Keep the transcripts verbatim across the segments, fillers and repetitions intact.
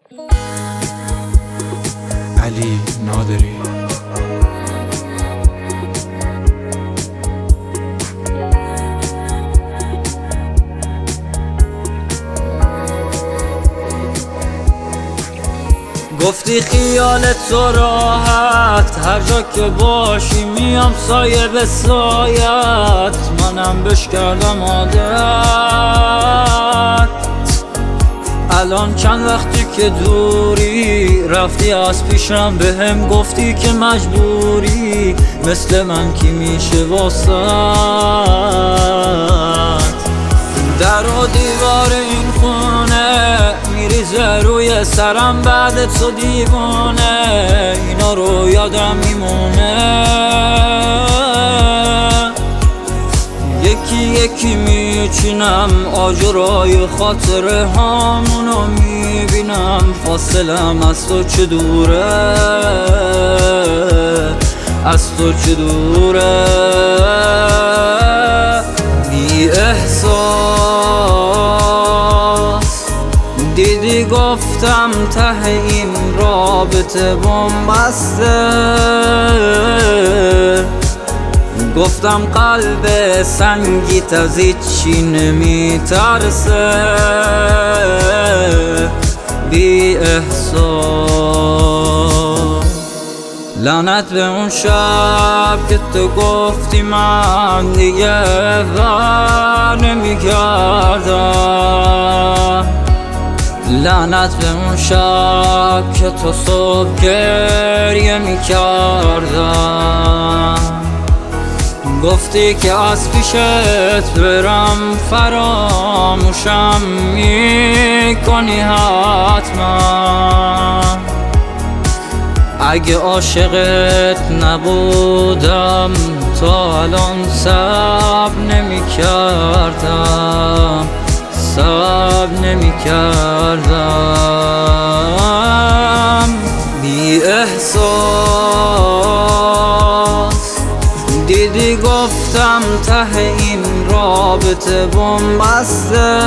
علی نادری. گفتی خیالت تو راحت، هر جا که باشی میام سایه به سایت، منم بش کردم عادت. الان چند وقتی که دوری، رفتی از پیشم به هم گفتی که مجبوری، مثل من کی میشه واسط؟ در و دیوار این خونه میریزه روی سرم، بعد تو دیوانه اینا رو یادم میمونه. یکی یکی میچینم آجرای خاطره هامونو میبینم، فاصلم از تو چه دوره، از تو چه دوره. بی احساس دیدی گفتم ته این رابطه بن‌بسته، گفتم قلب سنگیت از هیچی نمیترسه. بی احساس لعنت به اون شب که تو گفتی من دیگه ور نمیگردم، لعنت به اون شب که تو صبح گریه میکردم. گفتی که از پیشت برم فراموشم میکنی حتما، اگه عاشقت نبودم تا الان صبر نمیکردم، صبر نمیکردم. بی احساس دیدی گفتم ته این رابطه بن‌بسته،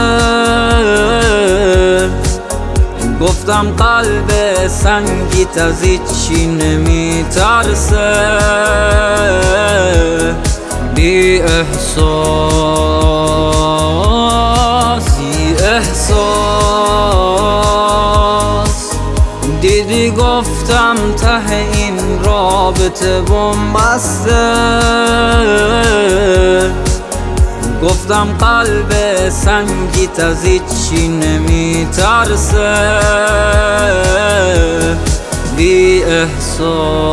گفتم قلب سنگیت از هیچی نمیترسه. بی احساس بی احساس دیدی گفتم ته این رابطه بن‌بسته، گفتم قلب سنگیت از هیچی نمیترسه. بی احساس